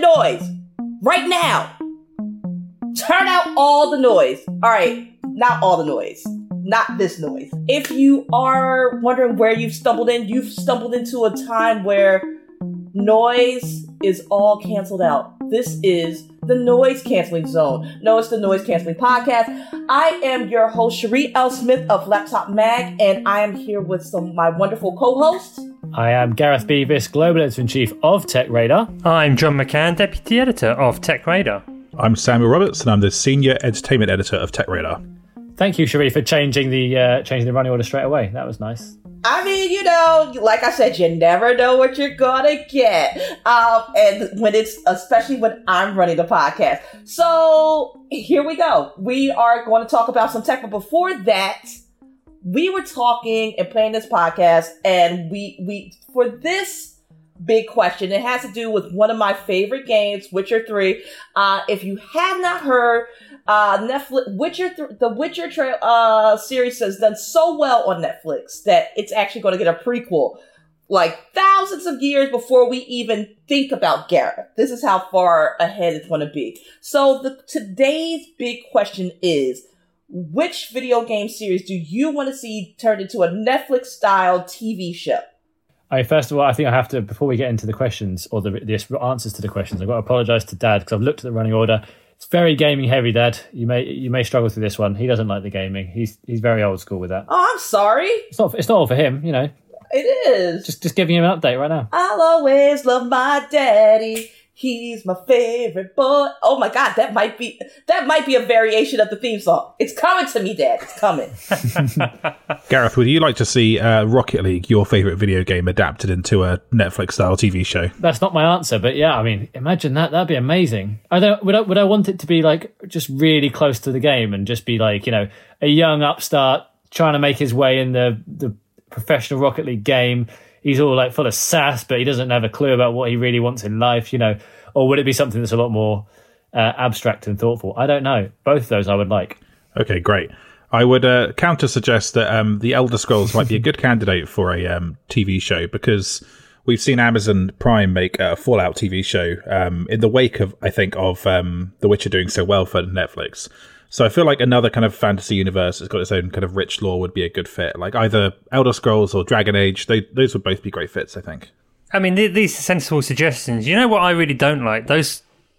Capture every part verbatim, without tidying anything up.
noise right now. Turn out all the noise. All right, not all the noise. Not this noise. If you are wondering where you've stumbled in, you've stumbled into a time where noise is all canceled out. This is the Noise Canceling Zone. No, it's the Noise Canceling Podcast. I am your host, Cherie L. Smith of Laptop Mag, and I am here with some of my wonderful co-hosts. I am Gareth Beavis, Global Editor-in-Chief of TechRadar. I'm John McCann, Deputy Editor of TechRadar. I'm Samuel Roberts, and I'm the Senior Entertainment Editor of TechRadar. Thank you, Cherie, for changing the uh, changing the running order straight away. That was nice. I mean, you know, like I said, you never know what you're gonna get. Um, and when it's, especially when I'm running the podcast. So here we go. We are going to talk about some tech, but before that, we were talking and playing this podcast, and we, we, for this big question, it has to do with one of my favorite games, Witcher three. Uh, if you have not heard, Uh, Netflix, Witcher, th- the Witcher tra- uh, series has done so well on Netflix that it's actually going to get a prequel, like thousands of years before we even think about Gareth. This is how far ahead it's going to be. So the today's big question is, which video game series do you want to see turned into a Netflix-style T V show? I mean, first of all, I think I have to, before we get into the questions, or the, the answers to the questions, I've got to apologise to Dad, because I've looked at the running order. It's very gaming heavy, Dad. You may you may struggle through this one. He doesn't like the gaming. He's he's very old school with that. Oh, I'm sorry. It's not it's not all for him, you know. It is. Just just giving him an update right now. I'll always love my daddy. He's my favorite boy. Oh my God, that might be that might be a variation of the theme song. It's coming to me, Dad. It's coming. Gareth, would you like to see uh, Rocket League, your favourite video game, adapted into a Netflix-style T V show? That's not my answer, but yeah, I mean, imagine that. That'd be amazing. I don't. Would I, would I want it to be like just really close to the game and just be like, you know, a young upstart trying to make his way in the the professional Rocket League game? He's all like full of sass, but he doesn't have a clue about what he really wants in life, you know. Or would it be something that's a lot more uh, abstract and thoughtful? I don't know. Both of those I would like. Okay, great. I would uh, counter suggest that um, the Elder Scrolls might be a good candidate for a um, T V show, because we've seen Amazon Prime make a Fallout T V show um, in the wake of, I think, of um, The Witcher doing so well for Netflix. So I feel like another kind of fantasy universe that's got its own kind of rich lore would be a good fit. Like either Elder Scrolls or Dragon Age, they, those would both be great fits, I think. I mean, th- these are sensible suggestions. You know what I really don't like? Those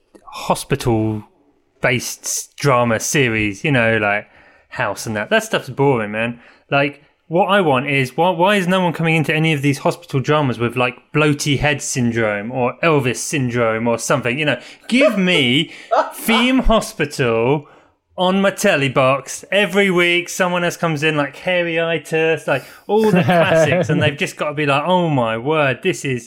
hospital-based drama series, you know, like House and that. That stuff's boring, man. Like, what I want is, why, why is no one coming into any of these hospital dramas with, like, bloaty head syndrome or Elvis syndrome or something? You know, give me Theme Hospital on my telly box every week. Someone else comes in, like Hairy-itis, like all the classics, and they've just got to be like, oh my word, this is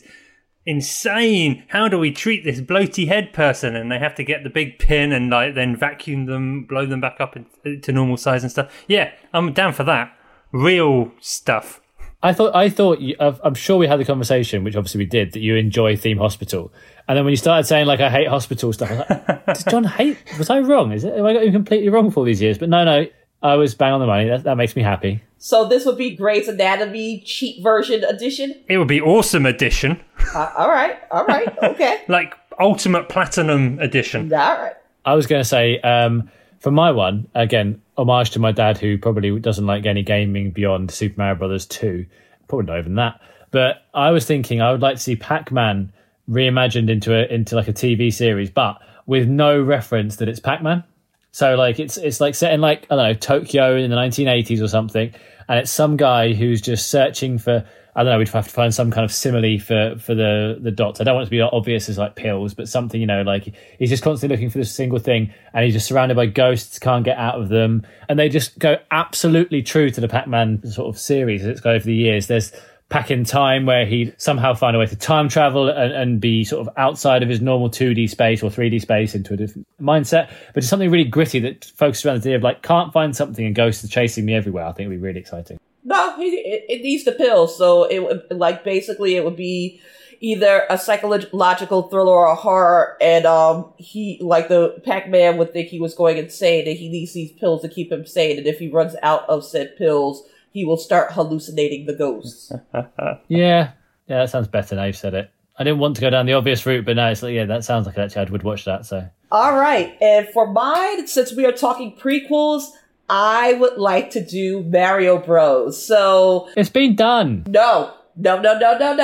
insane. How do we treat this bloaty head person? And they have to get the big pin and like then vacuum them, blow them back up to normal size and stuff. Yeah, I'm down for that. Real stuff. I thought, I thought, you, I'm sure we had the conversation, which obviously we did, that you enjoy Theme Hospital. And then when you started saying, like, I hate hospital stuff, I was like, does John hate? Was I wrong? Is it? Have I got you completely wrong for all these years? But no, no, I was bang on the money. That, that makes me happy. So this would be Grey's Anatomy cheap version edition? It would be awesome edition. Uh, all right, all right, okay. Like ultimate platinum edition. All right. I was going to say, um, for my one, again, homage to my dad, who probably doesn't like any gaming beyond Super Mario Brothers two. Probably not even that. But I was thinking I would like to see Pac-Man reimagined into a into like a T V series, but with no reference that it's Pac-Man. So like it's it's like set in like, I don't know, Tokyo in the nineteen eighties or something, and it's some guy who's just searching for, I don't know, we'd have to find some kind of simile for for the the dots. I don't want it to be obvious as like pills, but something, you know, like he's just constantly looking for this single thing, and he's just surrounded by ghosts, can't get out of them, and they just go absolutely true to the Pac-Man sort of series that's gone over the years. There's Pac in Time, where he'd somehow find a way to time travel and, and be sort of outside of his normal two D space or three D space into a different mindset, but just something really gritty that focuses around the idea of like, can't find something and ghosts are chasing me everywhere. I think it'd be really exciting. No, it, it needs the pills. So it would, like, basically it would be either a psychological thriller or a horror, and um, he, like the Pac-Man would think he was going insane, and he needs these pills to keep him sane, and if he runs out of said pills, he will start hallucinating the ghosts. yeah, yeah, that sounds better now you've said it. I didn't want to go down the obvious route, but now it's like, yeah, that sounds like actually I would watch that. So, all right. And for mine, since we are talking prequels, I would like to do Mario Bros. So it's been done. No, no, no, no, no,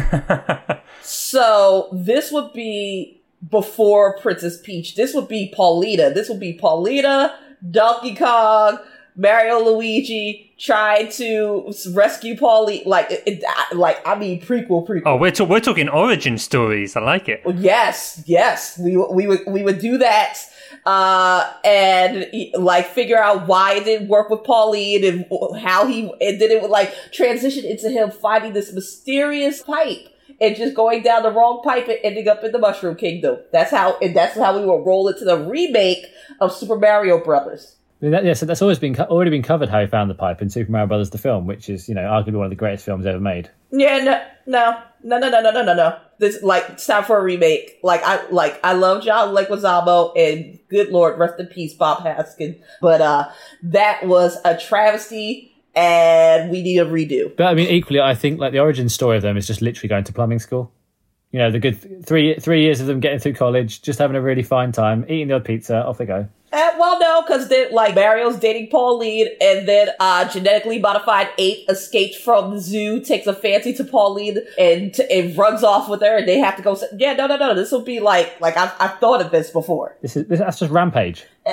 no. So this would be before Princess Peach. This would be Paulita. This would be Paulita, Donkey Kong, Mario, Luigi trying to rescue Paulita. Like, it, it, like I mean, prequel, prequel. Oh, we're ta- we're talking origin stories. I like it. Yes, yes, we we would we would do that. Uh, and like figure out why it didn't work with Pauline and how he, and then it would like transition into him finding this mysterious pipe and just going down the wrong pipe and ending up in the Mushroom Kingdom. That's how, and that's how we will roll into the remake of Super Mario Brothers. I mean, that, yeah, so that's always been already been covered how he found the pipe in Super Mario Brothers the film, which is, you know, arguably one of the greatest films ever made. Yeah, no, no, no, no, no, no, no, no. This like it's time for a remake. Like I like I love John Leguizamo and good Lord, rest in peace, Bob Haskin. But uh, that was a travesty, and we need a redo. But I mean, equally, I think like the origin story of them is just literally going to plumbing school. You know, the good th- three three years of them getting through college, just having a really fine time, eating the odd pizza, off they go. Uh, well, no, because then, like, Mario's dating Pauline, and then uh, genetically modified ape escapes from the zoo, takes a fancy to Pauline, and, t- and runs off with her, and they have to go. S- yeah, no, no, no. This will be like, like I've, I've thought of this before. This is this, that's just Rampage. Eh,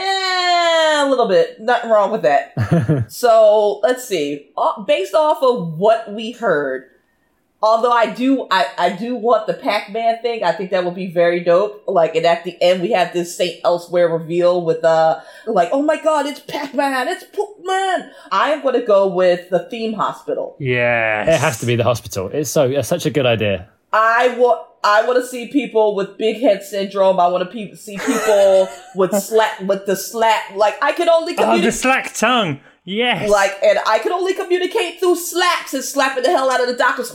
a little bit. Nothing wrong with that. So let's see. Uh, based off of what we heard. Although I do, I, I do want the Pac-Man thing. I think that would be very dope. Like, and at the end, we have this Saint Elsewhere reveal with, uh, like, oh my god, it's Pac-Man, it's Pac-Man. I am going to go with the theme hospital. Yes. It has to be the hospital. It's so, it's such a good idea. I want, I want to see people with big head syndrome. I want to pe- see people with slack, with the slack. Like, I can only communicate. Oh, the slack tongue. Yes. Like, and I can only communicate through slaps and slapping the hell out of the doctor's.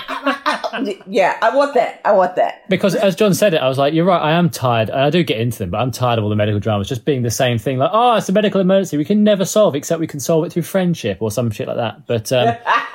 Yeah, I want that. I want that. Because as John said it, I was like, you're right, I am tired. And I do get into them, but I'm tired of all the medical dramas just being the same thing. Like, oh, it's a medical emergency. We can never solve, except we can solve it through friendship or some shit like that. But, um,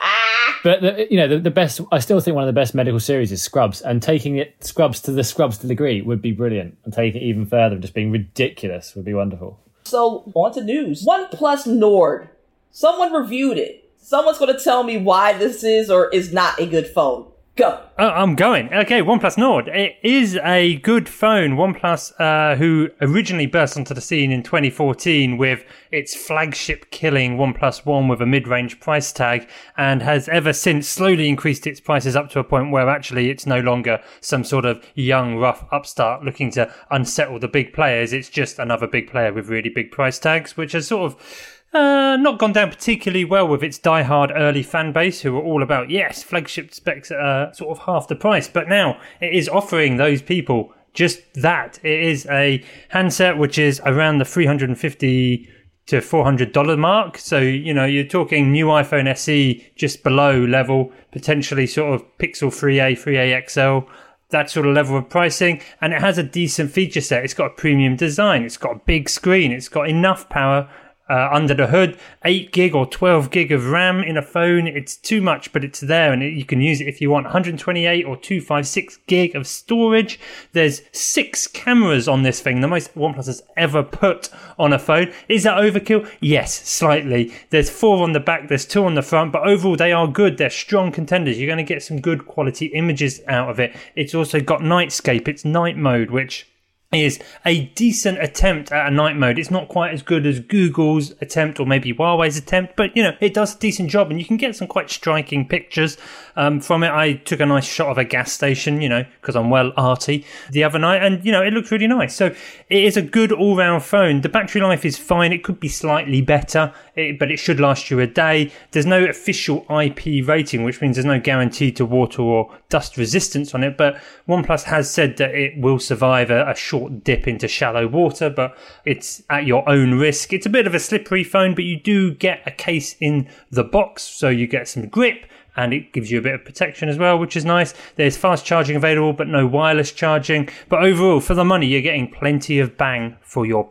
but the, you know, the, the best, I still think one of the best medical series is Scrubs. And taking it, Scrubs to the Scrubs to the degree would be brilliant. And taking it even further, just being ridiculous would be wonderful. So, on to news. OnePlus Nord. Someone reviewed it. Someone's going to tell me why this is or is not a good phone. Go. Oh, I'm going. Okay, OnePlus Nord. It is a good phone. OnePlus, uh, who originally burst onto the scene in twenty fourteen with its flagship-killing OnePlus One with a mid-range price tag, and has ever since slowly increased its prices up to a point where actually it's no longer some sort of young, rough upstart looking to unsettle the big players. It's just another big player with really big price tags, which has sort of Uh, not gone down particularly well with its die-hard early fan base who are all about, yes, flagship specs at uh, sort of half the price. But now it is offering those people just that. It is a handset which is around the three hundred fifty to four hundred dollars mark. So, you know, you're talking new iPhone S E just below level, potentially sort of Pixel three A, three A X L. That sort of level of pricing, and it has a decent feature set. It's got a premium design. It's got a big screen. It's got enough power Uh, under the hood, eight gig or twelve gig of RAM in a phone. It's too much, but it's there, and it, you can use it if you want. one hundred twenty-eight or two fifty-six gig of storage. There's six cameras on this thing, the most OnePlus has ever put on a phone. Is that overkill? Yes, slightly. There's four on the back, there's two on the front, but overall they are good. They're strong contenders. You're going to get some good quality images out of it. It's also got Nightscape. It's night mode, which is a decent attempt at a night mode. It's not quite as good as Google's attempt or maybe Huawei's attempt, but, you know, it does a decent job, and you can get some quite striking pictures um, from it. I took a nice shot of a gas station, you know, because I'm well arty, the other night, and, you know, it looks really nice. So it is a good all-round phone. The battery life is fine. It could be slightly better, it, but it should last you a day. There's no official I P rating, which means there's no guarantee to water or dust resistance on it, but OnePlus has said that it will survive a, a short dip into shallow water, but it's at your own risk. It's a bit of a slippery phone, but you do get a case in the box, so you get some grip, and it gives you a bit of protection as well, which is nice. There's fast charging available, but no wireless charging. But overall, for the money, you're getting plenty of bang for your buck.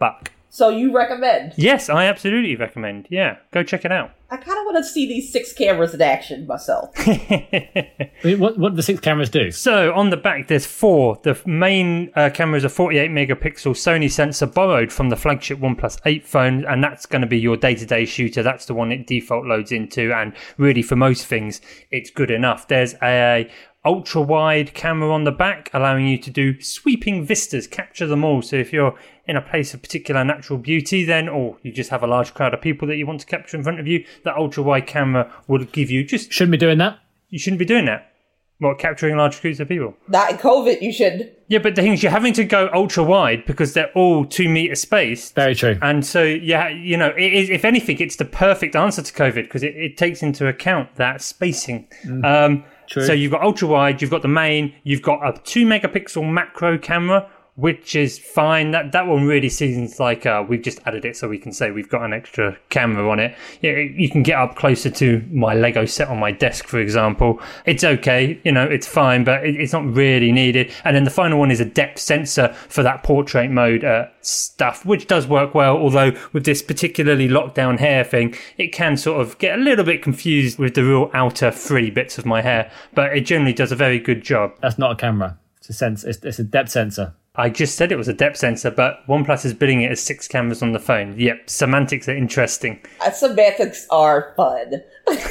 So you recommend? Yes, I absolutely recommend. Yeah, go check it out. I kind of want to see these six cameras in action myself. I mean, what what do the six cameras do? So on the back, there's four. The main uh, camera is a forty-eight megapixel Sony sensor borrowed from the flagship OnePlus eight phone, and that's going to be your day-to-day shooter. That's the one it default loads into, and really for most things, it's good enough. There's a ultra wide camera on the back, allowing you to do sweeping vistas, capture them all. So if you're in a place of particular natural beauty, then, or you just have a large crowd of people that you want to capture in front of you, that ultra wide camera will give you just. Shouldn't be doing that. You shouldn't be doing that. What, capturing large groups of people? Not in COVID, you should. Yeah, but the thing is, you're having to go ultra wide because they're all two meter spaced. Very true. And so, yeah, you know, it is, if anything, it's the perfect answer to COVID because it, it takes into account that spacing. Mm. Um, True. So you've got ultra wide, you've got the main, you've got a two megapixel macro camera, which is fine. That that one really seems like uh, we've just added it so we can say we've got an extra camera on it. Yeah, you can get up closer to my Lego set on my desk, for example. It's okay, you know, it's fine, but it, it's not really needed. And then the final one is a depth sensor for that portrait mode uh, stuff, which does work well, although with this particularly lockdown hair thing, it can sort of get a little bit confused with the real outer free bits of my hair, but it generally does a very good job. That's not a camera. It's a sense. It's, it's a depth sensor. I just said it was a depth sensor, but OnePlus is billing it as six cameras on the phone. Yep, semantics are interesting. Uh, semantics are fun.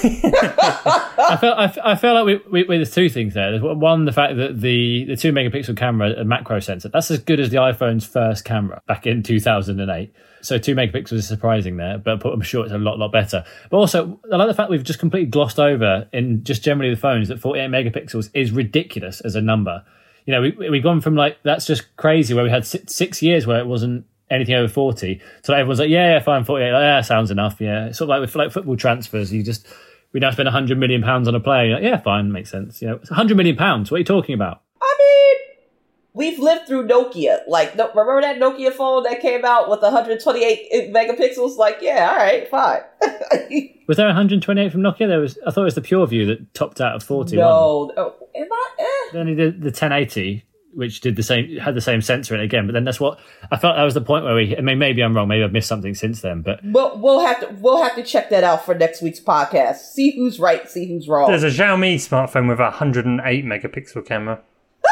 I feel I, I feel like we, we, we, there's two things there. There's one, the fact that the, the two megapixel camera, a macro sensor, that's as good as the iPhone's first camera back in two thousand eight. So two megapixels is surprising there, but I'm sure it's a lot, lot better. But also, I like the fact we've just completely glossed over in just generally the phones that forty-eight megapixels is ridiculous as a number. You know, we, we've gone from like, that's just crazy, where we had six, six years where it wasn't anything over forty. So like everyone's like, yeah, yeah, fine, forty-eight. Like, yeah, sounds enough. Yeah. It's sort of like with like football transfers. You just, we now spend one hundred million pounds on a player. You're like, yeah, fine, makes sense. You know, it's one hundred million pounds. What are you talking about? I mean, we've lived through Nokia. Like, no, remember that Nokia phone that came out with one hundred twenty-eight megapixels? Like, yeah, all right, fine. Was there one hundred twenty-eight from Nokia? There was. I thought it was the PureView that topped out of forty. No, no. Am I? Eh. Then he did the ten eighty, which did the same, had the same sensor in it again. But then that's what I felt that was the point where we. I mean, maybe I'm wrong. Maybe I've missed something since then. But we'll we'll have to we'll have to check that out for next week's podcast. See who's right. See who's wrong. There's a Xiaomi smartphone with a one hundred eight megapixel camera.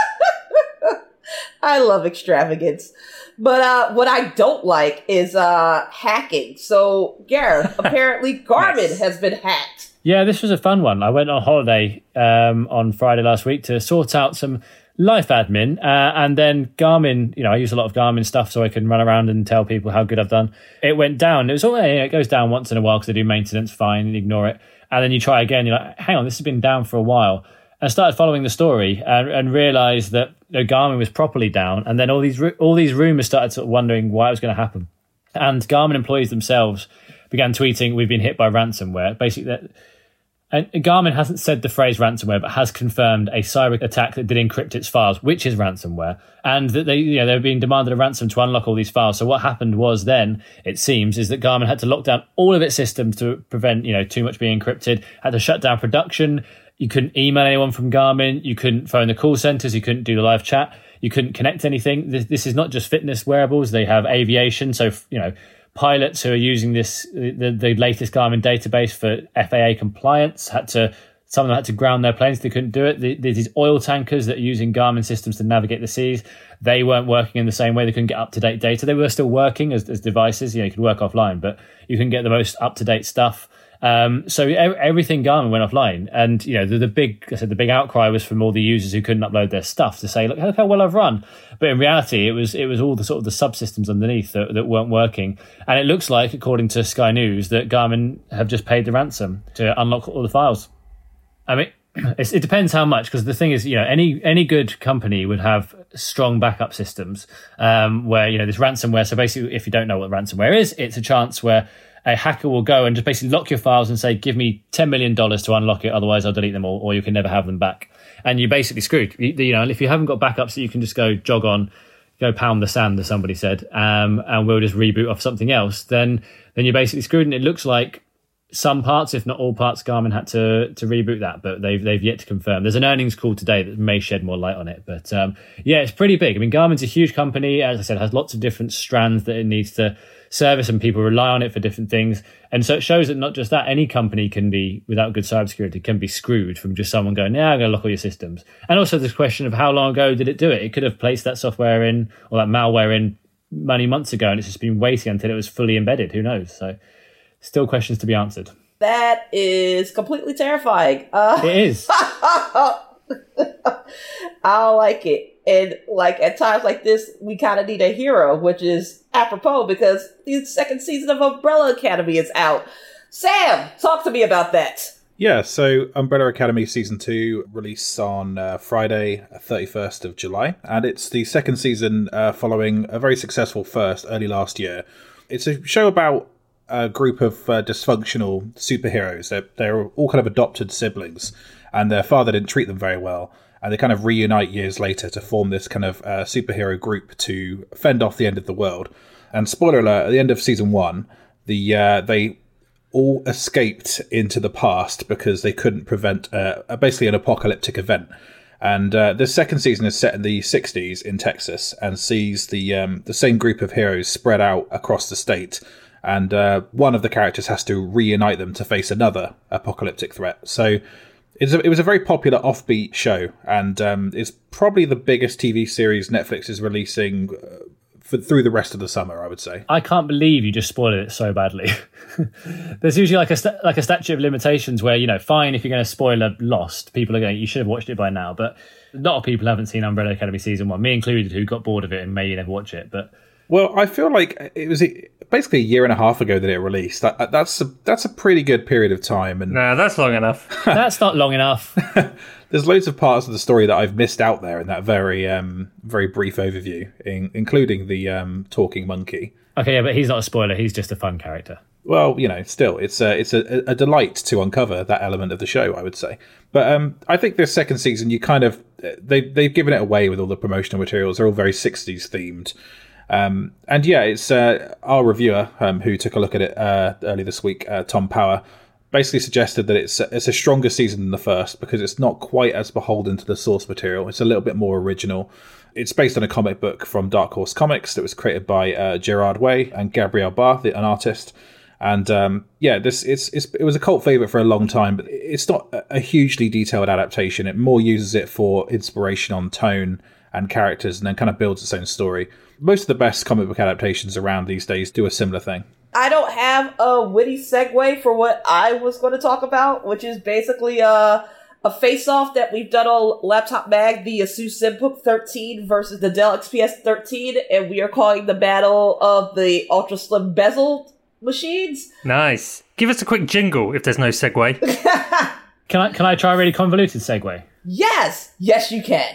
I love extravagance. But uh, what I don't like is uh, hacking. So, Gareth, apparently Garmin Yes. has been hacked. yeah, this was a fun one. I went on holiday um, on Friday last week to sort out some life admin, uh, and then Garmin. You know, I use a lot of Garmin stuff so I can run around and tell people how good I've done. It went down. It was all you know, it goes down once in a while because they do maintenance. Fine, ignore it, and then you try again. You're like, hang on, this has been down for a while. I started following the story and, and realised that you know, Garmin was properly down, and then all these all these rumours started sort of wondering why it was going to happen. And Garmin employees themselves began tweeting, "We've been hit by ransomware." Basically, that and Garmin hasn't said the phrase ransomware, but has confirmed a cyber attack that did encrypt its files, which is ransomware, and that they, you know, they were being demanded a ransom to unlock all these files. So what happened was then, it seems, is that Garmin had to lock down all of its systems to prevent, you know, too much being encrypted. Had to shut down production. You couldn't email anyone from Garmin. You couldn't phone the call centers. You couldn't do the live chat. You couldn't connect anything. This, this is not just fitness wearables. They have aviation. So, you know, pilots who are using this, the, the latest Garmin database for F A A compliance had to, some of them had to ground their planes. They couldn't do it. There's these oil tankers that are using Garmin systems to navigate the seas. They weren't working in the same way. They couldn't get up-to-date data. They were still working as, as devices. You know, you could work offline, but you couldn't get the most up-to-date stuff. Um, so everything Garmin went offline, and you know the, the big, I said the big outcry was from all the users who couldn't upload their stuff to say, look, look how well I've run. But in reality, it was it was all the sort of the subsystems underneath that, that weren't working. And it looks like, according to Sky News, that Garmin have just paid the ransom to unlock all the files. I mean, it's, it depends how much, because the thing is, you know, any any good company would have strong backup systems um, where you know this ransomware. So basically, if you don't know what ransomware is, it's a chance where a hacker will go and just basically lock your files and say, give me ten million dollars to unlock it, otherwise I'll delete them all, or you can never have them back. And you're basically screwed. You, you know, and if you haven't got backups that you can just go jog on, go pound the sand, as somebody said, um, and we'll just reboot off something else, then then you're basically screwed. And it looks like some parts, if not all parts, Garmin had to to reboot that, but they've they've yet to confirm. There's an earnings call today that may shed more light on it, but um, yeah, it's pretty big. I mean, Garmin's a huge company, as I said, has lots of different strands that it needs to service and people rely on it for different things. And so it shows that not just that, any company can be, without good cybersecurity, can be screwed from just someone going, yeah, I'm going to lock all your systems. And also this question of how long ago did it do it? It could have placed that software in or that malware in many months ago, and it's just been waiting until it was fully embedded. Who knows? So still questions to be answered. That is completely terrifying. Uh, it is. I don't like it. And like at times like this, we kind of need a hero, which is apropos because the second season of Umbrella Academy is out. Sam, talk to me about that. Yeah, so Umbrella Academy Season two released on uh, Friday, thirty-first of July. And it's the second season uh, following a very successful first early last year. It's a show about a group of uh, dysfunctional superheroes. They're, they're all kind of adopted siblings, and their father didn't treat them very well. And they kind of reunite years later to form this kind of uh, superhero group to fend off the end of the world. And spoiler alert, at the end of season one, the uh, they all escaped into the past because they couldn't prevent uh, basically an apocalyptic event. And uh, this second season is set in the sixties in Texas and sees the um, the same group of heroes spread out across the state. And uh, one of the characters has to reunite them to face another apocalyptic threat. So It's a, it was a very popular offbeat show, and um, it's probably the biggest T V series Netflix is releasing uh, for, through the rest of the summer, I would say. I can't believe you just spoiled it so badly. There's usually like a st- like a statute of limitations where, you know, fine, if you're going to spoil a Lost, people are going, you should have watched it by now. But a lot of people haven't seen Umbrella Academy season one, me included, who got bored of it and maybe never watch it. But well, I feel like it was basically a year and a half ago that it released. That, that's a, that's a pretty good period of time. And nah, that's long enough. That's not long enough. There's loads of parts of the story that I've missed out there in that very um, very brief overview, in, including the um, talking monkey. Okay, yeah, but he's not a spoiler. He's just a fun character. Well, you know, still, it's a it's a, a delight to uncover that element of the show, I would say. But um, I think this second season, you kind of they they've given it away with all the promotional materials. They're all very sixties themed. Um, and yeah, it's uh, our reviewer um, who took a look at it uh, early this week, uh, Tom Power, basically suggested that it's it's a stronger season than the first because it's not quite as beholden to the source material. It's a little bit more original. It's based on a comic book from Dark Horse Comics that was created by uh, Gerard Way and Gabrielle Barr, an artist. And um, yeah, this it's, it's it was a cult favorite for a long time, but it's not a hugely detailed adaptation. It more uses it for inspiration on tone and characters, and then kind of builds its own story. Most of the best comic book adaptations around these days do a similar thing. I don't have a witty segue for what I was going to talk about, which is basically a, a face-off that we've done on Laptop Mag, the Asus ZenBook thirteen versus the Dell X P S thirteen, and we are calling the battle of the ultra slim bezeled machines. Nice. Give us a quick jingle if there's no segue. Can I can I try a really convoluted segue? Yes, yes, you can.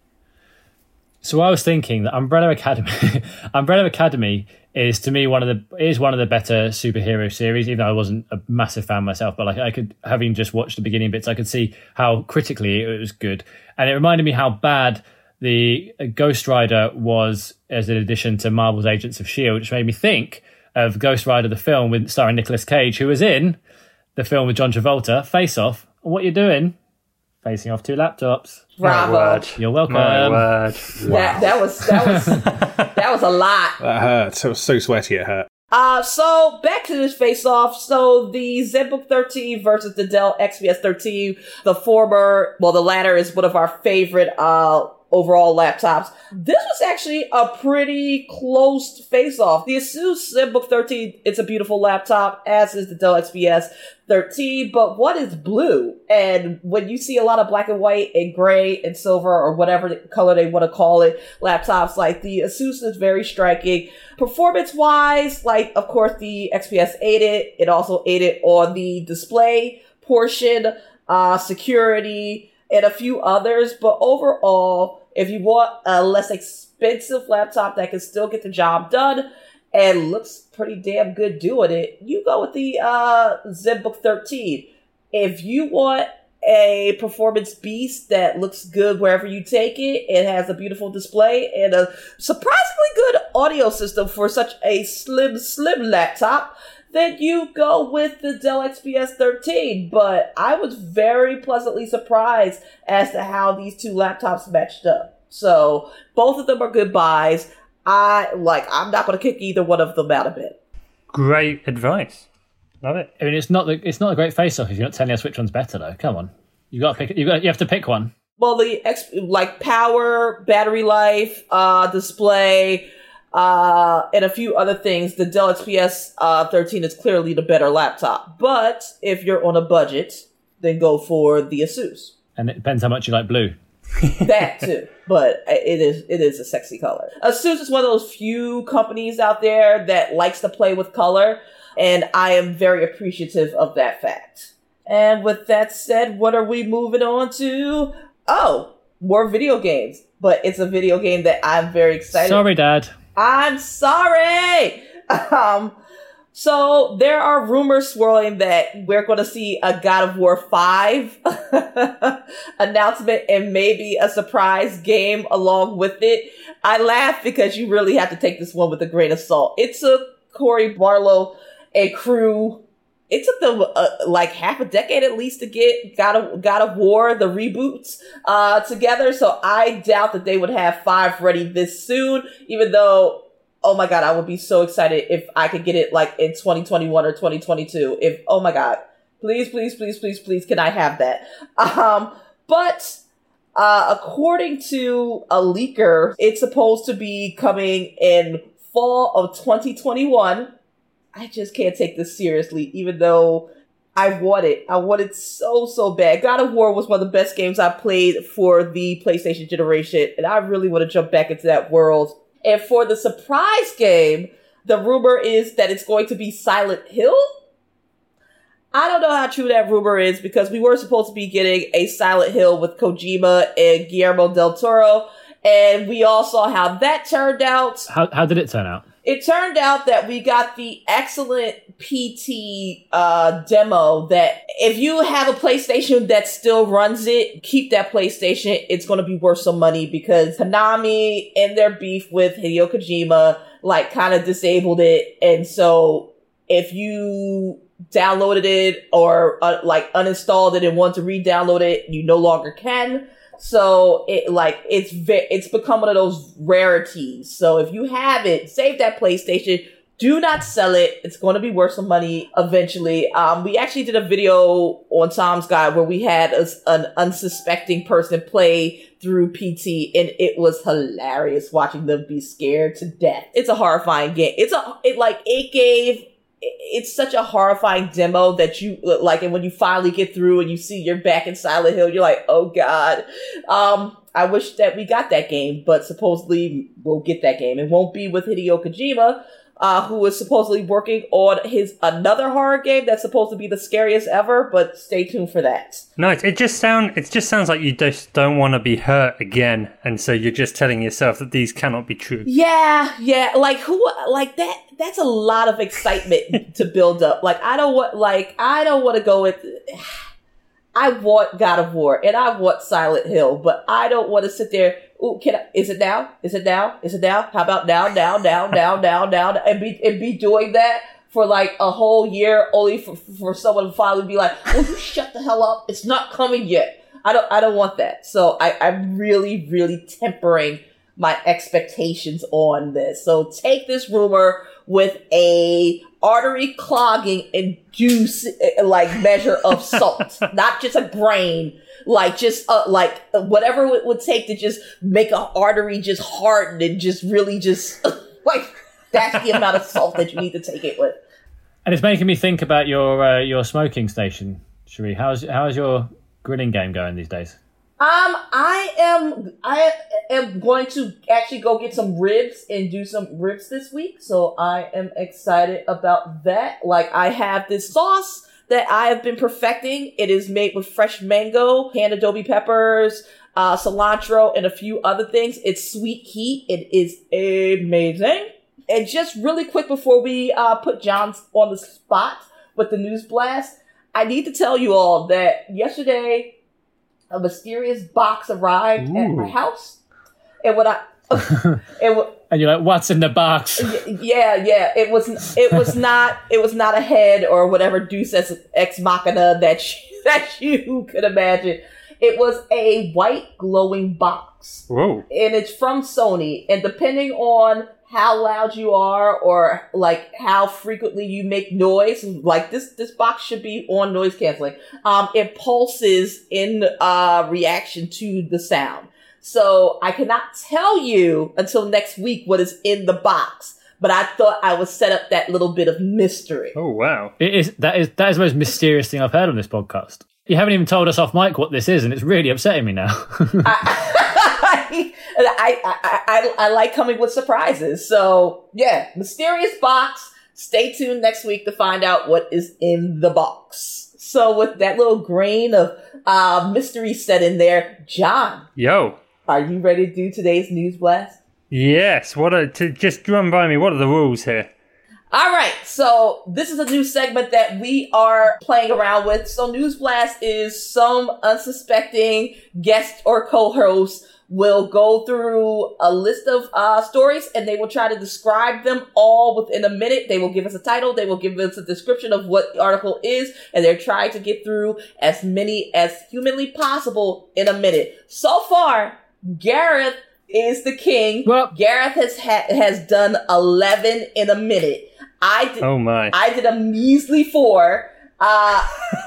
So I was thinking that Umbrella Academy, Umbrella Academy is to me one of the is one of the better superhero series. Even though I wasn't a massive fan myself, but like I could, having just watched the beginning bits, I could see how critically it was good, and it reminded me how bad the Ghost Rider was as an addition to Marvel's Agents of S H I E L D, which made me think of Ghost Rider the film with starring Nicolas Cage, who was in the film with John Travolta, Face Off. What you doing? Facing off two laptops. Bravo! You're welcome. My word. Wow. That, that was that was that was a lot. That hurt. It was so sweaty it hurt. Uh, so back to this face-off. So the ZenBook thirteen versus the Dell X P S thirteen. The former, well, the latter is one of our favorite uh overall laptops. This was actually a pretty close face-off. The Asus ZenBook thirteen, it's a beautiful laptop, as is the Dell X P S thirteen, but what is blue? And when you see a lot of black and white and gray and silver or whatever color they want to call it, laptops like the Asus is very striking. Performance-wise, like, of course, the X P S aided. It also aided on the display portion, uh, security, and a few others. But overall, if you want a less expensive laptop that can still get the job done and looks pretty damn good doing it, you go with the uh, ZenBook thirteen. If you want a performance beast that looks good wherever you take it, it has a beautiful display and a surprisingly good audio system for such a slim, slim laptop, then you go with the Dell X P S thirteen. But I was very pleasantly surprised as to how these two laptops matched up. So both of them are good buys. I like. I'm not going to kick either one of them out of bed. Great advice. Love it. I mean, it's not the, it's not a great face-off if you're not telling us which one's better, though. Come on, you got to pick. You got you have to pick one. Well, the ex- like power, battery life, uh, display, uh, and a few other things. The Dell X P S uh, thirteen is clearly the better laptop. But if you're on a budget, then go for the Asus. And it depends how much you like blue. That too, but it is it is a sexy color. Asus is one of those few companies out there that likes to play with color, and I am very appreciative of that fact. And with that said, what are we moving on to? Oh, more video games, but it's a video game that I'm very excited. Sorry, Dad. I'm sorry. Um, so there are rumors swirling that we're going to see a God of War five announcement and maybe a surprise game along with it. I laugh because you really have to take this one with a grain of salt. It took Cory Barlow and crew. It took them uh, like half a decade at least to get God of, God of War, the reboots, uh, together. So I doubt that they would have five ready this soon, even though, oh my God, I would be so excited if I could get it like in twenty twenty-one or twenty twenty-two. If, oh my God, please, please, please, please, please, can I have that? Um, but uh, according to a leaker, it's supposed to be coming in fall of twenty twenty-one. I just can't take this seriously, even though I want it. I want it so, so bad. God of War was one of the best games I played for the PlayStation generation, and I really want to jump back into that world. And for the surprise game, the rumor is that it's going to be Silent Hill. I don't know how true that rumor is because we were supposed to be getting a Silent Hill with Kojima and Guillermo del Toro, and we all saw how that turned out. How how did it turn out? It turned out that we got the excellent P T uh, demo that if you have a PlayStation that still runs it, keep that PlayStation. It's going to be worth some money because Konami and their beef with Hideo Kojima like kind of disabled it. And so if you downloaded it or uh, like uninstalled it and want to re-download it, you no longer can. So it like it's ve- it's become one of those rarities. So if you have it, save that PlayStation. Do not sell it. It's going to be worth some money eventually. Um, we actually did a video on Tom's Guide where we had a, an unsuspecting person play through P T, and it was hilarious watching them be scared to death. It's a horrifying game. It's a it like it gave. It's such a horrifying demo that you like, and when you finally get through and you see you're back in Silent Hill, you're like, oh God. Um, I wish that we got that game, but supposedly we'll get that game. It won't be with Hideo Kojima, uh, who is supposedly working on his another horror game that's supposed to be the scariest ever, but stay tuned for that. No, it, it just sound it just sounds like you just don't want to be hurt again, and so you're just telling yourself that these cannot be true. Yeah, yeah, like who, like that. That's a lot of excitement to build up. Like I don't want, like I don't want to go with. I want God of War and I want Silent Hill, but I don't want to sit there. Ooh, can I, is it now? Is it now? Is it now? How about now, now, now, now, now, now, and be and be doing that for like a whole year, only for for someone to finally be like, "Oh, you shut the hell up! It's not coming yet." I don't. I don't want that. So I, I'm really, really tempering my expectations on this. So take this rumor with a artery clogging induce like measure of salt, not just a grain, like just uh, like whatever it would take to just make an artery just harden and just really just like that's the amount of salt that you need to take it with. And it's making me think about your uh, your smoking station, Cherie. How's how's your grilling game going these days? Um, I am I am going to actually go get some ribs and do some ribs this week, so I am excited about that. Like, I have this sauce that I have been perfecting. It is made with fresh mango, canned adobe peppers, uh, cilantro, and a few other things. It's sweet heat. It is amazing. And just really quick before we uh, put John on the spot with the news blast, I need to tell you all that yesterday a mysterious box arrived Ooh. At my house, and what I and, what, and you're like, what's in the box? Yeah, yeah. It was it was not it was not a head or whatever Deus ex machina that you, that you could imagine. It was a white glowing box. Whoa! And it's from Sony, and depending on how loud you are or like how frequently you make noise, like this this box should be on noise canceling. Um, it pulses in uh, reaction to the sound. So I cannot tell you until next week what is in the box, but I thought I would set up that little bit of mystery. Oh, wow. It is that is that is the most mysterious thing I've heard on this podcast. You haven't even told us off mic what this is, and it's really upsetting me now. I, I, I, I, I like coming with surprises. So, yeah, mysterious box. Stay tuned next week to find out what is in the box. So, with that little grain of uh, mystery set in there, John. Yo. Are you ready to do today's News Blast? Yes. What are, to just run by me, what are the rules here? All right, so this is a new segment that we are playing around with. So News Blast is some unsuspecting guest or co-host will go through a list of uh, stories and they will try to describe them all within a minute. They will give us a title. They will give us a description of what the article is, and they're trying to get through as many as humanly possible in a minute. So far, Gareth is the king. Well, Gareth has ha- has done eleven in a minute. I did, oh my! I did a measly four. Uh,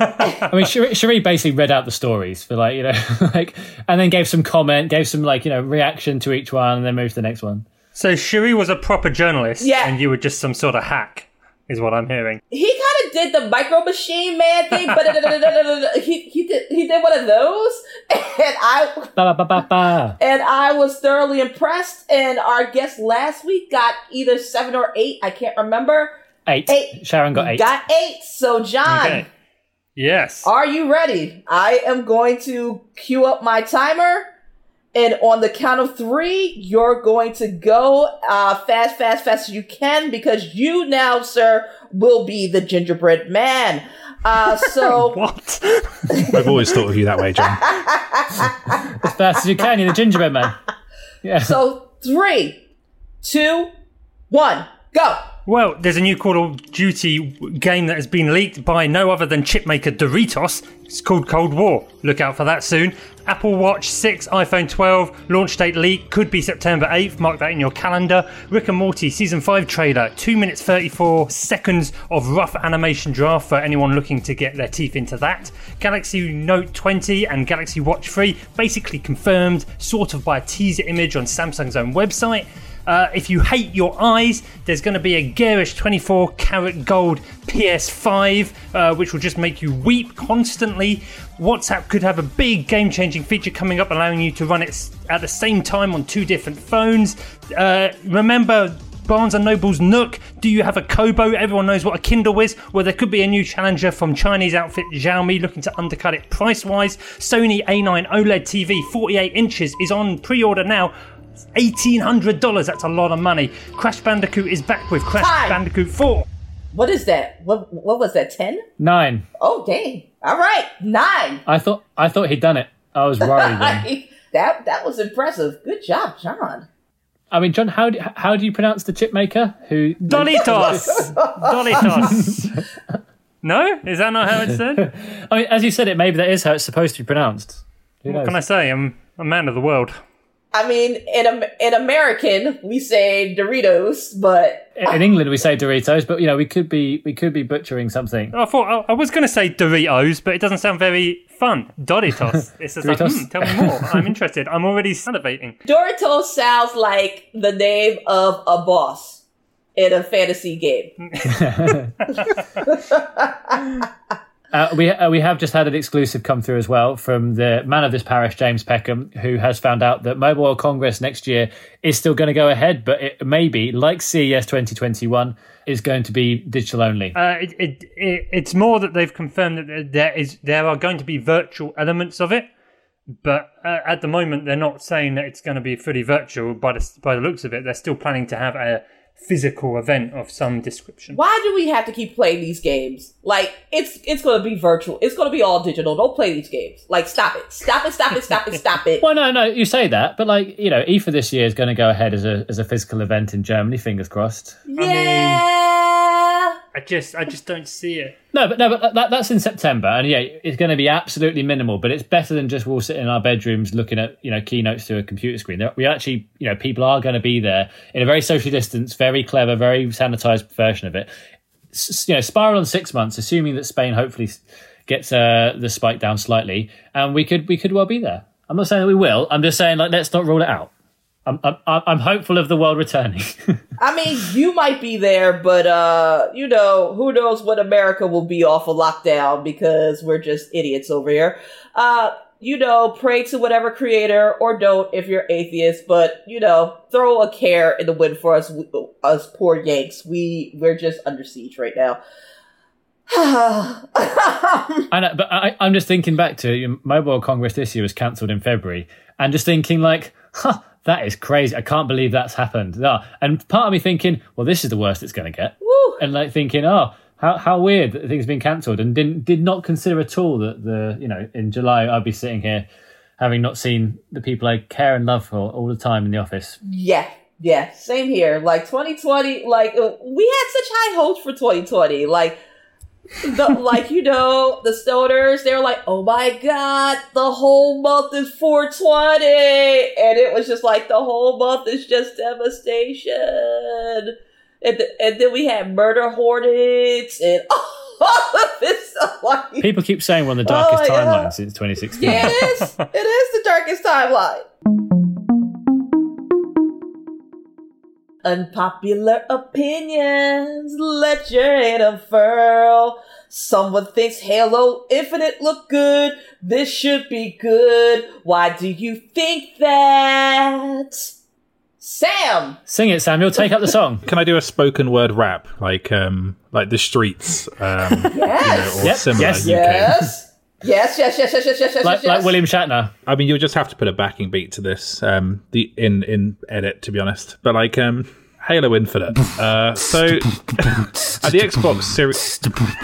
I mean, Cherie, Cherie basically read out the stories for like you know, like, and then gave some comment, gave some like you know reaction to each one, and then moved to the next one. So Cherie was a proper journalist, yeah. and you were just some sort of hack, is what I'm hearing. He kind of did the Micro Machine Man thing, but he he did he did one of those, and I ba, ba, ba, ba. and I was thoroughly impressed. And our guest last week got either seven or eight. I can't remember. Eight. Eight. Sharon got eight. Got eight. So John, Okay. Yes. are you ready? I am going to cue up my timer. And on the count of three, you're going to go uh, fast, fast, fast as you can, because you now, sir, will be the gingerbread man. Uh, so What? I've always thought of you that way, John. As fast as you can, you're the gingerbread man. Yeah. So three, two, one, go. Well, there's a new Call of Duty game that has been leaked by no other than chipmaker Doritos. It's called Cold War. Look out for that soon. Apple Watch six, iPhone twelve, launch date leak, could be September eighth. Mark that in your calendar. Rick and Morty Season five trailer, two minutes thirty-four seconds of rough animation draft for anyone looking to get their teeth into that. Galaxy Note twenty and Galaxy Watch three basically confirmed, sort of by a teaser image on Samsung's own website. Uh, if you hate your eyes, there's going to be a garish twenty-four karat gold P S five, uh, which will just make you weep constantly. WhatsApp could have a big game-changing feature coming up, allowing you to run it at the same time on two different phones. Uh, remember Barnes and Noble's Nook? Do you have a Kobo? Everyone knows what a Kindle is. Well, there could be a new challenger from Chinese outfit Xiaomi looking to undercut it price-wise. Sony A nine OLED T V, forty-eight inches, is on pre-order now. eighteen hundred dollars, that's a lot of money. Crash Bandicoot is back with Crash Time. Bandicoot four. What is that? What what was that? Ten? Nine. Oh, dang! All right, nine. I thought I thought he'd done it. I was worried then. that that was impressive. Good job, John. I mean, John, how do, how do you pronounce the chip maker? Who? Doritos! Doritos! No? Is that not how it's said? I mean, as you said it, maybe that is how it's supposed to be pronounced. Who What knows? can I say? I'm a man of the world. I mean, in Am- in American, we say Doritos, but In England, we say Doritos, but you know, we could be we could be butchering something. I thought I, I was going to say Doritos, but it doesn't sound very fun. Doritos. It's just like, Doritos. hmm, tell me more. I'm interested. I'm already salivating. Doritos sounds like the name of a boss in a fantasy game. Uh, we uh, we have just had an exclusive come through as well from the man of this parish, James Peckham, who has found out that Mobile World Congress next year is still going to go ahead, but it maybe, like C E S twenty twenty-one, is going to be digital only. Uh, it, it, it, it's more that they've confirmed that there is there are going to be virtual elements of it, but uh, at the moment they're not saying that it's going to be fully virtual. By the by the looks of it, they're still planning to have a physical event of some description. Why do we have to keep playing these games? Like, it's it's going to be virtual. It's going to be all digital. Don't play these games. Like, stop it. Stop it, stop it, stop it, stop it. Well, no, no, you say that, but like you know, I F A this year is going to go ahead as a as a physical event in Germany. Fingers crossed. Yeah. I just, I just don't see it. No, but no, but that, that's in September, and yeah, it's going to be absolutely minimal. But it's better than just we'll sit in our bedrooms looking at you know keynotes through a computer screen. There, we actually, you know, people are going to be there in a very socially distanced, very clever, very sanitized version of it. S- you know, spiral on six months, assuming that Spain hopefully gets uh, the spike down slightly, and we could we could well be there. I'm not saying that we will. I'm just saying like let's not rule it out. I'm I'm, I'm hopeful of the world returning. I mean, you might be there, but, uh, you know, who knows when America will be off of lockdown because we're just idiots over here. Uh, you know, pray to whatever creator or don't if you're atheist, but, you know, throw a care in the wind for us, us poor Yanks. We, we're just under siege right now. I know, but I, I'm just thinking back to you know, Mobile World Congress this year was cancelled in February, and just thinking like, huh, that is crazy. I can't believe that's happened. No. And part of me thinking, well, this is the worst it's going to get. Woo. And like thinking, oh, how how weird that things have been cancelled, and didn't did not consider at all that the you know in July I'd be sitting here having not seen the people I care and love for all the time in the office. Yeah, yeah, same here. Like twenty twenty, like uh, we had such high hopes for twenty twenty. Like. The, like, you know, the stoners, they were like, oh my god, the whole month is four twenty. And it was just like, the whole month is just devastation. And, th- and then we had murder hornets and all of this stuff. Like, people keep saying we're on the darkest oh timeline God. since twenty sixteen. Yeah, it is. It is the darkest timeline. Unpopular opinions, let your hate unfurl. Someone thinks Halo Infinite look good. This should be good. Why do you think that? Sam! Sing it, Samuel. Take up the song. Can I do a spoken word rap like um like the streets um Yes. you know, or Yep, similar yes. U K? Yes. Yes, yes, yes, yes, yes, yes, yes, Like yes. like William Shatner. I mean, you'll just have to put a backing beat to this um the in in edit, to be honest. But like um Halo Infinite. Uh, so at the Xbox Series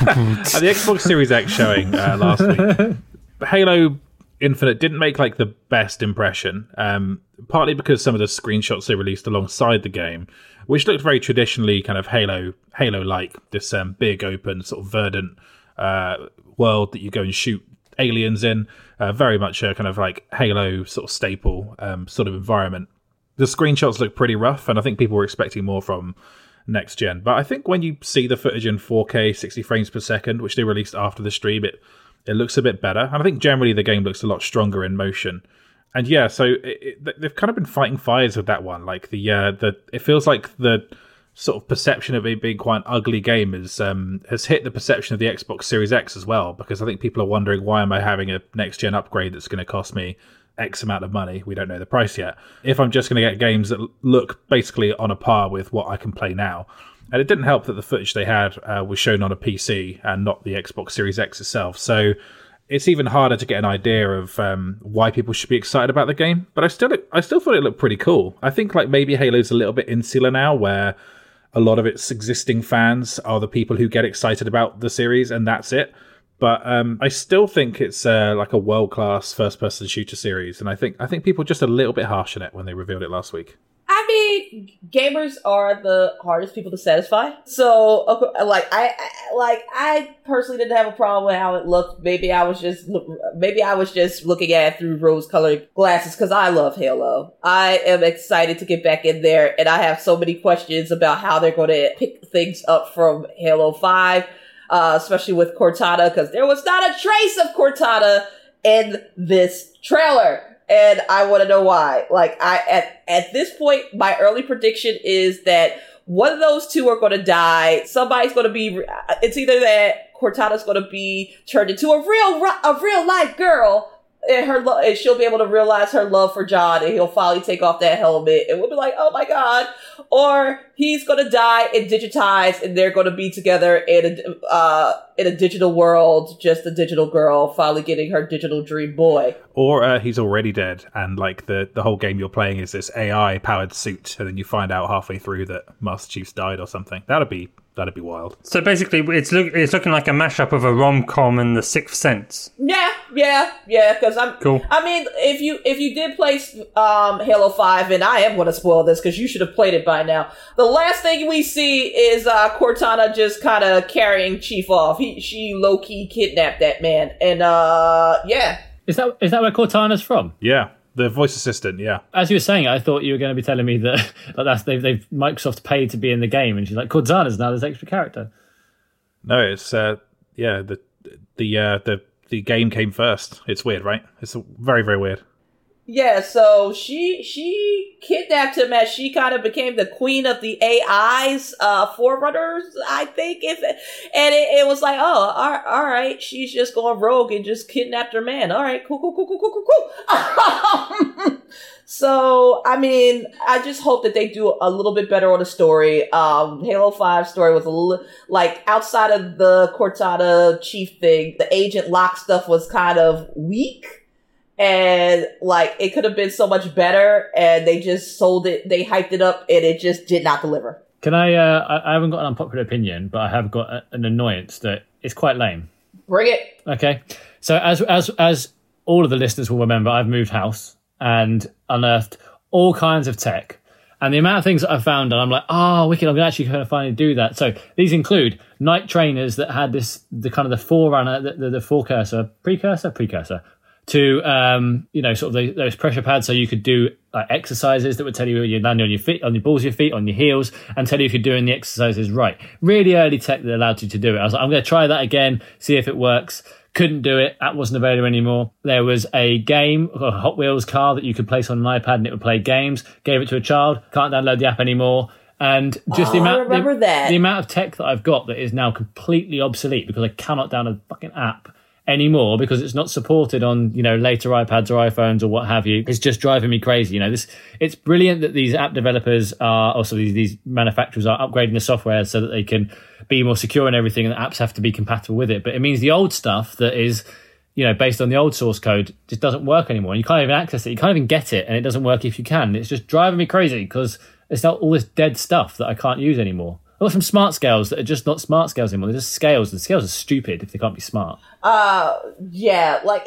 at the Xbox Series X showing uh, last week, Halo Infinite didn't make like the best impression. Um, partly because some of the screenshots they released alongside the game, which looked very traditionally kind of Halo Halo like, this um, big open sort of verdant uh, world that you go and shoot aliens in, uh, very much a kind of like Halo sort of staple um, sort of environment. The screenshots look pretty rough, and I think people were expecting more from next gen. But I think when you see the footage in four K, sixty frames per second, which they released after the stream, it it looks a bit better. And I think generally the game looks a lot stronger in motion. And yeah, so it, it, they've kind of been fighting fires with that one. Like the uh, the it feels like the sort of perception of it being quite an ugly game is um, has hit the perception of the Xbox Series X as well. Because I think people are wondering, why am I having a next gen upgrade that's going to cost me X amount of money? We don't know the price yet. If I'm just going to get games that look basically on a par with what I can play now. And it didn't help that the footage they had uh, was shown on a P C and not the Xbox Series X itself. So it's even harder to get an idea of um, why people should be excited about the game. But I still, I still thought it looked pretty cool. I think like maybe Halo's a little bit insular now, where a lot of its existing fans are the people who get excited about the series, and that's it. But um, I still think it's uh, like a world-class first-person shooter series, and I think I think people were just a little bit harsh on it when they revealed it last week. I mean, gamers are the hardest people to satisfy. So, like, I, I like I personally didn't have a problem with how it looked. Maybe I was just maybe I was just looking at it through rose-colored glasses because I love Halo. I am excited to get back in there, and I have so many questions about how they're going to pick things up from Halo five. Uh, especially with Cortana, because there was not a trace of Cortana in this trailer. And I want to know why. Like, I at, at this point, my early prediction is that one of those two are going to die. Somebody's going to be, it's either that Cortana's going to be turned into a real, a real life girl, and her lo- and she'll be able to realize her love for John, and he'll finally take off that helmet, and we'll be like, oh my god. Or he's gonna die and digitize, and they're gonna be together in a uh in a digital world, just a digital girl finally getting her digital dream boy. Or uh, he's already dead, and like the the whole game you're playing is this A I powered suit, and then you find out halfway through that Master Chief's died or something. That'd be That'd be wild. So basically, it's look it's looking like a mashup of a rom-com and The Sixth Sense. Yeah, yeah, yeah. Because I'm cool. I mean, if you if you did play um, Halo five, and I am going to spoil this because you should have played it by now. The last thing we see is uh, Cortana just kind of carrying Chief off. He she low key kidnapped that man, and uh, yeah. Is that is that where Cortana's from? Yeah. The voice assistant, yeah. As you were saying, I thought you were going to be telling me that, that that's they've, they've Microsoft paid to be in the game, and she's like, Cortana's now this extra character. No, it's uh, yeah, the the uh, the the game came first. It's weird, right? It's very very weird. Yeah, so she she kidnapped him as she kind of became the queen of the A I's uh, forerunners, I think. If it, and it, it was like, oh, all, all right, she's just going rogue and just kidnapped her man. All right, cool, cool, cool, cool, cool, cool, cool. So, I mean, I just hope that they do a little bit better on the story. Um, Halo five story was a little, like, outside of the Cortana Chief thing, the Agent Locke stuff was kind of weak. And, like, it could have been so much better, and they just sold it, they hyped it up, and it just did not deliver. Can I, uh, I, I haven't got an unpopular opinion, but I have got a, an annoyance that it's quite lame. Bring it. Okay. So as as as all of the listeners will remember, I've moved house and unearthed all kinds of tech. And the amount of things that I've found, and I'm like, oh, wicked, I'm going to actually kind of finally do that. So these include night trainers that had this, the kind of the forerunner, the, the, the forecursor, precursor, precursor, to, um, you know, sort of the, those pressure pads so you could do like, exercises that would tell you where you land on your feet, on your balls of your feet, on your heels, and tell you if you're doing the exercises right. Really early tech that allowed you to do it. I was like, I'm going to try that again, see if it works. Couldn't do it. That wasn't available anymore. There was a game, a Hot Wheels car that you could place on an iPad and it would play games. Gave it to a child. Can't download the app anymore. And just oh, the amount, I remember the, that. the amount of tech that I've got that is now completely obsolete because I cannot download the fucking app anymore because it's not supported on, you know, later iPads or iPhones or what have you. It's just driving me crazy. You know, this, it's brilliant that these app developers are also these, these manufacturers are upgrading the software so that they can be more secure and everything, and the apps have to be compatible with it. But it means the old stuff that is, you know, based on the old source code just doesn't work anymore. And you can't even access it. You can't even get it, and it doesn't work if you can. It's just driving me crazy because it's not all this dead stuff that I can't use anymore. I've got some smart scales that are just not smart scales anymore. They're just scales. The scales are stupid if they can't be smart. Uh, yeah, like,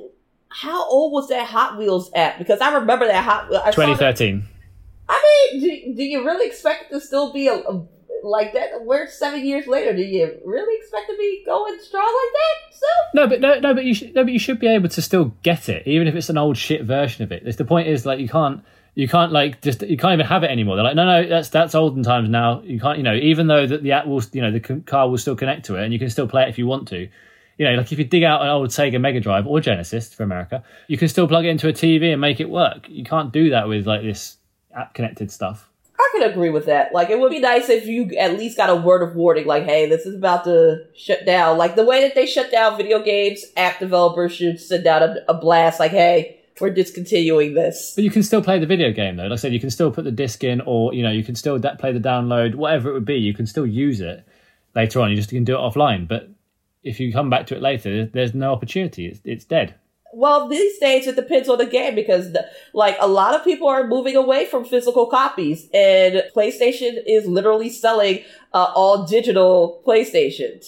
how old was that Hot Wheels app? Because I remember that Hot Wheels. twenty thirteen. I mean, do, do you really expect it to still be a, a, like that? We're seven years later. Do you really expect to be going strong like that? So no, but no, no, but you should, no, but you should be able to still get it, even if it's an old shit version of it. It's, the point is, like, you can't. You can't like just you can't even have it anymore. They're like, no, no, that's that's olden times now. You can't, you know, even though that the app will, you know, the car will still connect to it, and you can still play it if you want to. You know, like if you dig out an old Sega Mega Drive or Genesis for America, you can still plug it into a T V and make it work. You can't do that with like this app connected stuff. I could agree with that. Like, it would be nice if you at least got a word of warning, like, hey, this is about to shut down. Like the way that they shut down video games, app developers should send out a, a blast, like, hey, we're discontinuing this. But you can still play the video game, though. Like I said, you can still put the disc in, or, you know, you can still da- play the download, whatever it would be. You can still use it later on. You just can do it offline. But if you come back to it later, there's no opportunity. It's, it's dead. Well, these days it depends on the game because, the, like, a lot of people are moving away from physical copies, and PlayStation is literally selling uh, all digital PlayStation.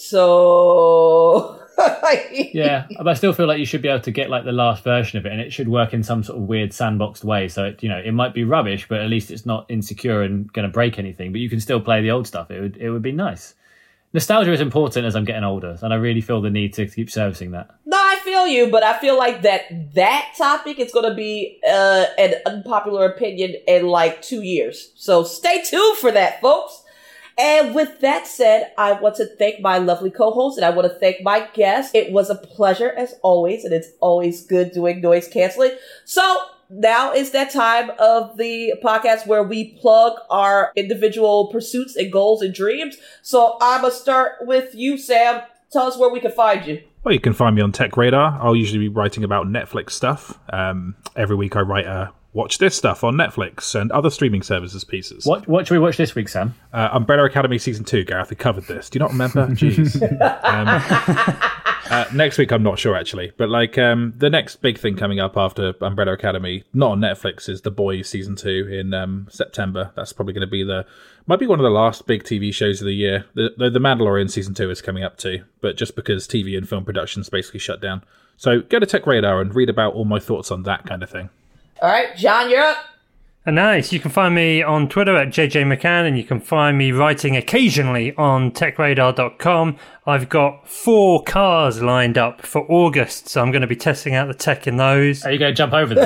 So. Yeah, but I still feel like you should be able to get like the last version of it, and it should work in some sort of weird sandboxed way. So it, you know, it might be rubbish, but at least it's not insecure and going to break anything. But you can still play the old stuff. It would it would be nice. Nostalgia is important as I'm getting older, and I really feel the need to keep servicing that. No, I feel you, but I feel like that that topic is going to be uh, an unpopular opinion in like two years. So stay tuned for that, folks. And with that said, I want to thank my lovely co-host, and I want to thank my guest. It was a pleasure as always, and it's always good doing noise canceling. So now is that time of the podcast where we plug our individual pursuits and goals and dreams. So I'm going to start with you, Sam. Tell us where we can find you. Well, you can find me on Tech Radar. I'll usually be writing about Netflix stuff. Um, every week I write a watch this stuff on Netflix and other streaming services pieces. What what should we watch this week, Sam? Uh, Umbrella Academy Season two, Gareth. We covered this. Do you not remember? Jeez. um, Uh, next week, I'm not sure actually, but like um, the next big thing coming up after Umbrella Academy, not on Netflix, is The Boys season two in um, September. That's probably going to be the might be one of the last big T V shows of the year. The, the The Mandalorian season two is coming up too, but just because T V and film production's basically shut down. So go to Tech Radar and read about all my thoughts on that kind of thing. All right, John, you're up. Nice. You can find me on Twitter at J J McCann, and you can find me writing occasionally on tech radar dot com. I've got four cars lined up for August, so I'm going to be testing out the tech in those. Are you going to jump over them?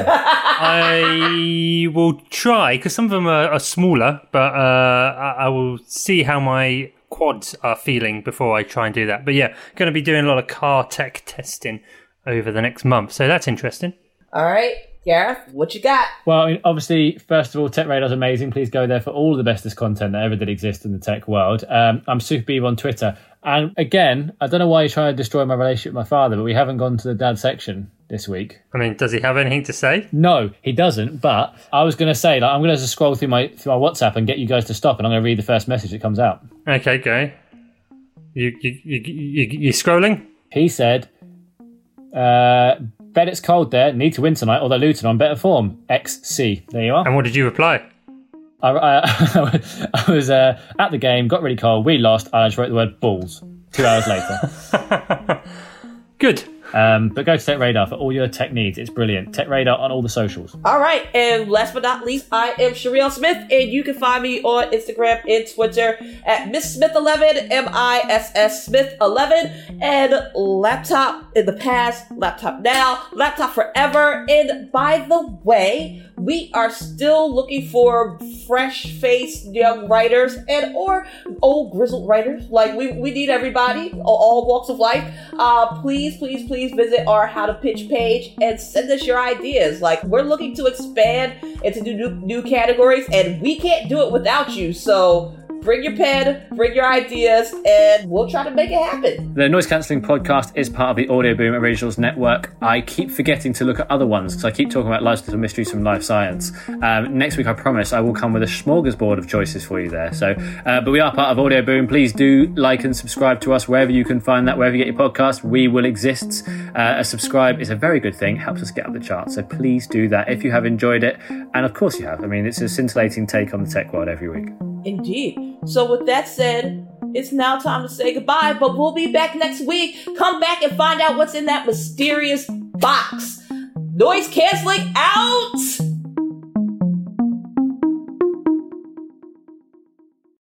I will try, because some of them are, are smaller, but uh, I, I will see how my quads are feeling before I try and do that. But yeah, going to be doing a lot of car tech testing over the next month, so that's interesting. All right. Gareth, what you got? Well, I mean, obviously, first of all, Tech Radar's amazing. Please go there for all the bestest content that ever did exist in the tech world. Um, I'm Super Beaver on Twitter. And again, I don't know why you try to destroy my relationship with my father, but we haven't gone to the dad section this week. I mean, does he have anything to say? No, he doesn't. But I was going to say, like, I'm going to just scroll through my through my WhatsApp and get you guys to stop, and I'm going to read the first message that comes out. Okay, go. You you you you, you scrolling? He said, uh, bet it's cold there. Need to win tonight, although Luton on better form. X C. There you are. And what did you reply? I, I, I was uh, at the game, got really cold, we lost, I just wrote the word balls two hours later. Good. Um, but go to Tech Radar for all your tech needs. It's brilliant. Tech Radar on all the socials. All right. And last but not least, I am Shariel Smith, and you can find me on Instagram and Twitter at Miss Smith eleven, M I S S Smith eleven, and laptop in the past, laptop now, laptop forever. And by the way, we are still looking for fresh-faced young writers and or old grizzled writers. Like, we, we need everybody, all, all walks of life. Uh, please, please, please. Please visit our How to Pitch page and send us your ideas. Like, we're looking to expand into new, new categories, and we can't do it without you. So bring your pen, bring your ideas, and we'll try to make it happen. The Noise Cancelling Podcast is part of the Audio Boom Originals Network. I keep forgetting to look at other ones because I keep talking about Life's Little Mysteries from Life Science. Um, next week, I promise, I will come with a smorgasbord of choices for you there. So, uh, but we are part of Audio Boom. Please do like and subscribe to us wherever you can find that, wherever you get your podcast. We will exist. Uh, a subscribe is a very good thing. It helps us get up the charts. So please do that if you have enjoyed it. And of course you have. I mean, it's a scintillating take on the tech world every week. Indeed. So with that said, it's now time to say goodbye, but we'll be back next week. Come back and find out what's in that mysterious box. Noise canceling out!